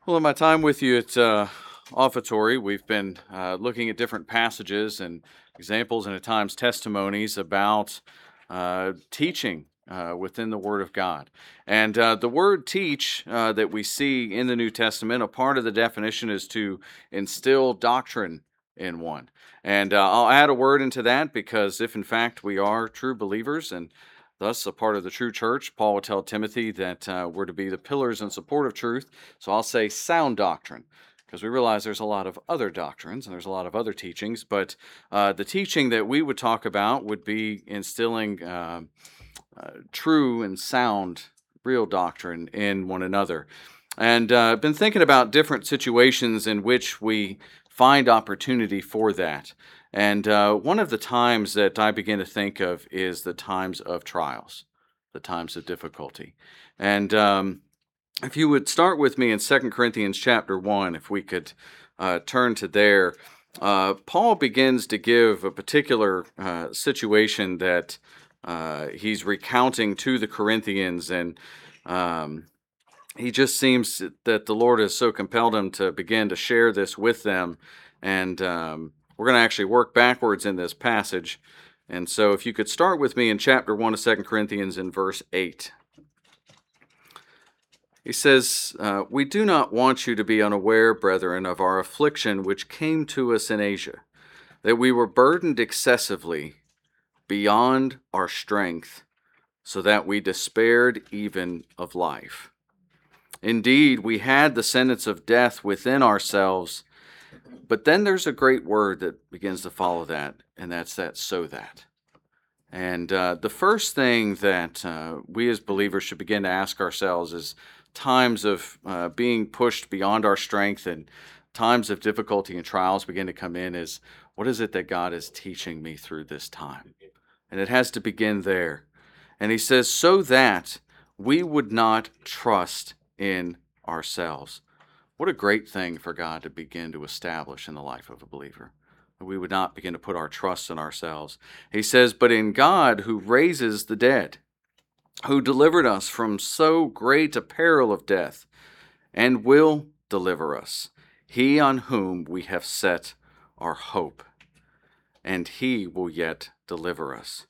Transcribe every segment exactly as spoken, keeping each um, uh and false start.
Well, in my time with you at uh, Offertory, we've been uh, looking at different passages and examples and at times testimonies about uh, teaching uh, within the Word of God. And uh, the word teach uh, that we see in the New Testament, a part of the definition is to instill doctrine in one. And uh, I'll add a word into that because if in fact we are true believers and thus a part of the true church, Paul would tell Timothy that uh, we're to be the pillars and support of truth. So I'll say sound doctrine, because we realize there's a lot of other doctrines and there's a lot of other teachings, but uh, the teaching that we would talk about would be instilling uh, uh, true and sound, real doctrine in one another. And uh, I've been thinking about different situations in which we find opportunity for that. And uh, one of the times that I begin to think of is the times of trials, the times of difficulty. And um, if you would start with me in Second Corinthians chapter one, if we could uh, turn to there, uh, Paul begins to give a particular uh, situation that uh, he's recounting to the Corinthians, and um, he just seems that the Lord has so compelled him to begin to share this with them. And um, we're going to actually work backwards in this passage. And so if you could start with me in chapter one of Second Corinthians in verse eight. He says, uh, We do not want you to be unaware, brethren, of our affliction which came to us in Asia, that we were burdened excessively beyond our strength, so that we despaired even of life. Indeed, we had the sentence of death within ourselves, but then there's a great word that begins to follow that, and that's that so that. And uh, the first thing that uh, we as believers should begin to ask ourselves is times of uh, being pushed beyond our strength and times of difficulty and trials begin to come in is, what is it that God is teaching me through this time? And it has to begin there. And he says, so that we would not trust in ourselves. What a great thing for God to begin to establish in the life of a believer. We would not begin to put our trust in ourselves. He says, but in God who raises the dead, who delivered us from so great a peril of death, and will deliver us, he on whom we have set our hope, and he will yet deliver us.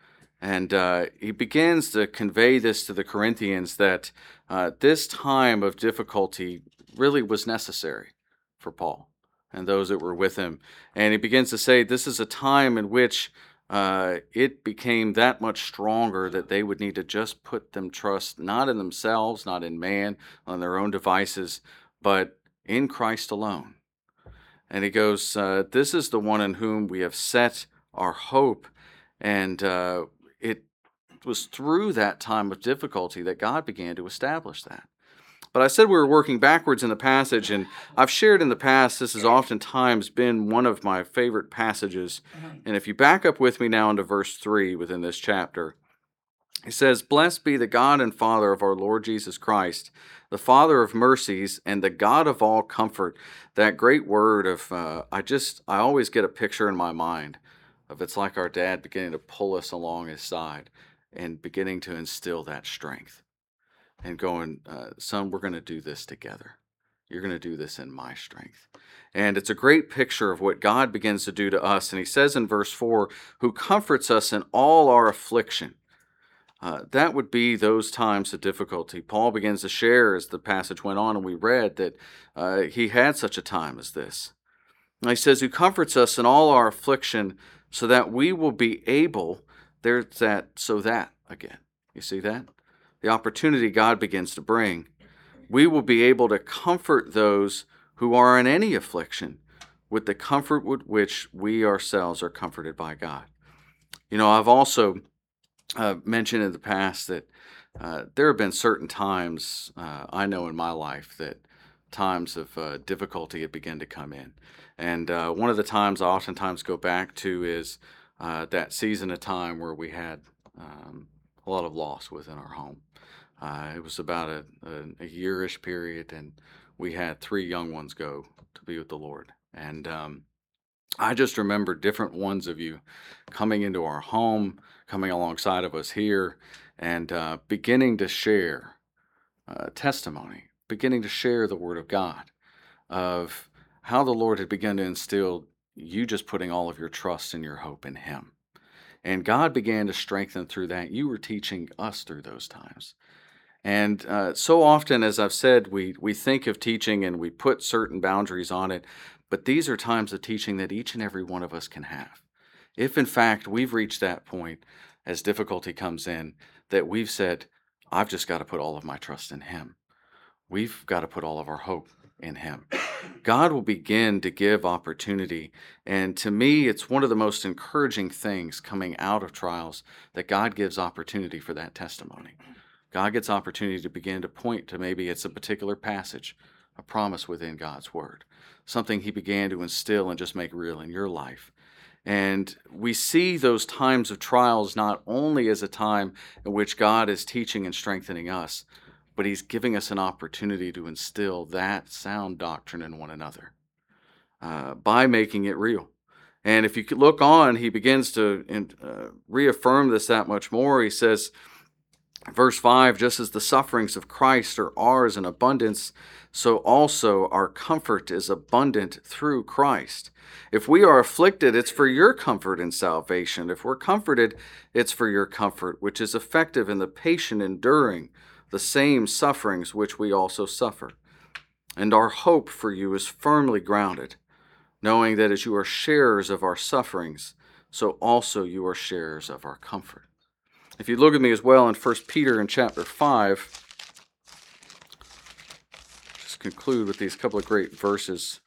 And uh, he begins to convey this to the Corinthians that uh, this time of difficulty really was necessary for Paul and those that were with him. And he begins to say this is a time in which uh, it became that much stronger that they would need to just put them trust not in themselves, not in man, on their own devices, but in Christ alone. And he goes, uh, this is the one in whom we have set our hope. And uh, it was through that time of difficulty that God began to establish that. But I said we were working backwards in the passage, and I've shared in the past this has oftentimes been one of my favorite passages. And if you back up with me now into verse three within this chapter, he says, Blessed be the God and Father of our Lord Jesus Christ, the Father of mercies and the God of all comfort. That great word of, uh, I just, I always get a picture in my mind of it's like our dad beginning to pull us along his side and beginning to instill that strength and going, uh, son, we're going to do this together. You're going to do this in my strength. And it's a great picture of what God begins to do to us. And he says in verse four, who comforts us in all our affliction. Uh, that would be those times of difficulty. Paul begins to share as the passage went on, and we read that uh, he had such a time as this. And he says, who comforts us in all our affliction so that we will be able, there's that so that again. You see that? The opportunity God begins to bring. We will be able to comfort those who are in any affliction with the comfort with which we ourselves are comforted by God. You know, I've also uh, mentioned in the past that uh, there have been certain times uh, I know in my life that times of uh, difficulty have begun to come in. And uh, one of the times I oftentimes go back to is uh, that season of time where we had um, a lot of loss within our home. Uh, it was about a, a, a yearish period, and we had three young ones go to be with the Lord. And um, I just remember different ones of you coming into our home, coming alongside of us here, and uh, beginning to share uh, testimony beginning to share the Word of God, of how the Lord had begun to instill you just putting all of your trust and your hope in Him. And God began to strengthen through that. You were teaching us through those times. And uh, so often, as I've said, we, we think of teaching and we put certain boundaries on it, but these are times of teaching that each and every one of us can have. If in fact we've reached that point as difficulty comes in, that we've said, I've just got to put all of my trust in Him. We've got to put all of our hope in Him. God will begin to give opportunity. And to me, it's one of the most encouraging things coming out of trials that God gives opportunity for that testimony. God gets opportunity to begin to point to maybe it's a particular passage, a promise within God's Word, something He began to instill and just make real in your life. And we see those times of trials not only as a time in which God is teaching and strengthening us, but He's giving us an opportunity to instill that sound doctrine in one another uh, by making it real. And if you could look on, He begins to uh, reaffirm this that much more. He says, verse five, just as the sufferings of Christ are ours in abundance, so also our comfort is abundant through Christ. If we are afflicted, it's for your comfort and salvation. If we're comforted, it's for your comfort, which is effective in the patient enduring the same sufferings which we also suffer. And our hope for you is firmly grounded, knowing that as you are sharers of our sufferings, so also you are sharers of our comfort. If you look at me as well in First Peter in chapter five, just conclude with these couple of great verses.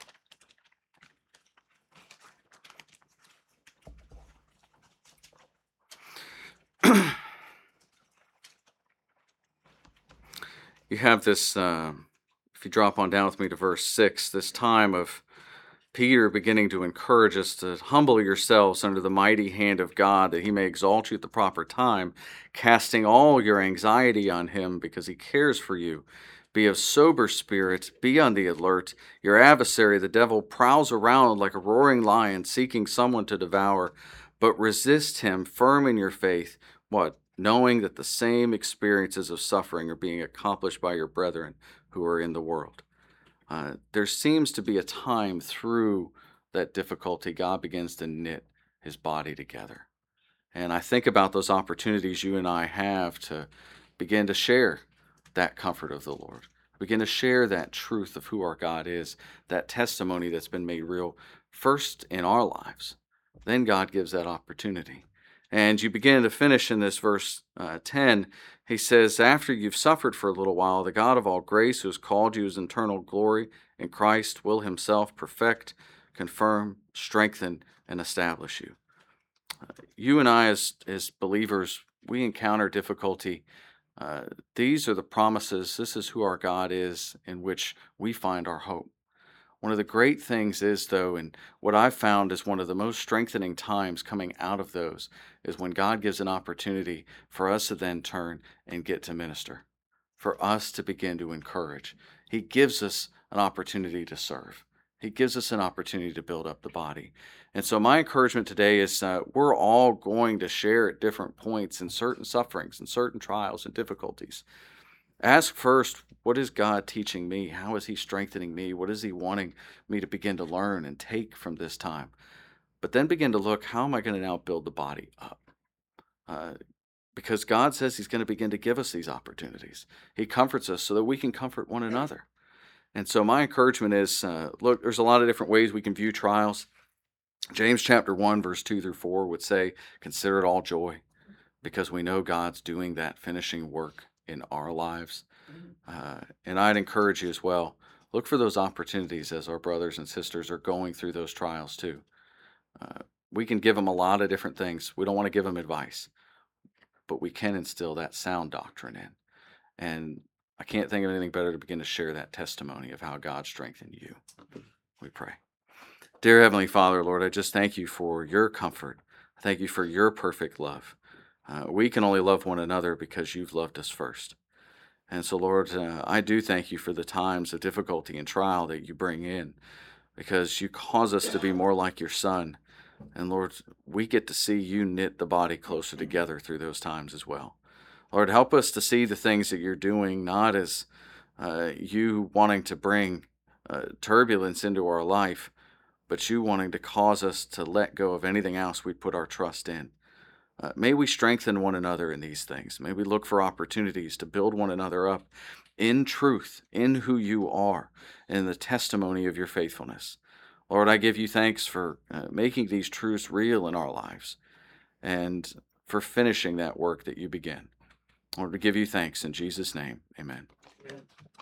You have this, uh, if you drop on down with me to verse six, this time of Peter beginning to encourage us to humble yourselves under the mighty hand of God, that He may exalt you at the proper time, casting all your anxiety on Him because He cares for you. Be of sober spirit, be on the alert. Your adversary, the devil, prowls around like a roaring lion, seeking someone to devour, but resist him firm in your faith. What? Knowing that the same experiences of suffering are being accomplished by your brethren who are in the world. Uh, there seems to be a time through that difficulty God begins to knit His body together. And I think about those opportunities you and I have to begin to share that comfort of the Lord, begin to share that truth of who our God is, that testimony that's been made real first in our lives. Then God gives that opportunity. And you begin to finish in this verse uh, ten. He says, after you've suffered for a little while, the God of all grace, who has called you His eternal glory in Christ, will Himself perfect, confirm, strengthen, and establish you. Uh, you and I, as, as believers, we encounter difficulty. Uh, these are the promises. This is who our God is, in which we find our hope. One of the great things is, though, and what I've found is one of the most strengthening times coming out of those, is when God gives an opportunity for us to then turn and get to minister, for us to begin to encourage. He gives us an opportunity to serve. He gives us an opportunity to build up the body. And so my encouragement today is uh, we're all going to share at different points in certain sufferings and certain trials and difficulties. Ask first, what is God teaching me? How is He strengthening me? What is He wanting me to begin to learn and take from this time? But then begin to look, how am I going to now build the body up? Uh, because God says He's going to begin to give us these opportunities. He comforts us so that we can comfort one another. And so my encouragement is, uh, look, there's a lot of different ways we can view trials. James chapter one, verse two through four would say, consider it all joy, because we know God's doing that finishing work in our lives. Uh, and I'd encourage you as well, look for those opportunities as our brothers and sisters are going through those trials too. Uh, we can give them a lot of different things. We don't want to give them advice, but we can instill that sound doctrine in. And I can't think of anything better to begin to share that testimony of how God strengthened you. We pray. Dear Heavenly Father, Lord, I just thank you for your comfort. Thank you for your perfect love. Uh, we can only love one another because you've loved us first. And so, Lord, uh, I do thank you for the times of difficulty and trial that you bring in, because you cause us to be more like your Son. And Lord, we get to see you knit the body closer together through those times as well. Lord, help us to see the things that you're doing not as uh, you wanting to bring uh, turbulence into our life, but you wanting to cause us to let go of anything else we'd put our trust in. Uh, may we strengthen one another in these things. May we look for opportunities to build one another up in truth, in who you are, in the testimony of your faithfulness. Lord, I give you thanks for uh, making these truths real in our lives and for finishing that work that you began. Lord, we give you thanks in Jesus' name. Amen.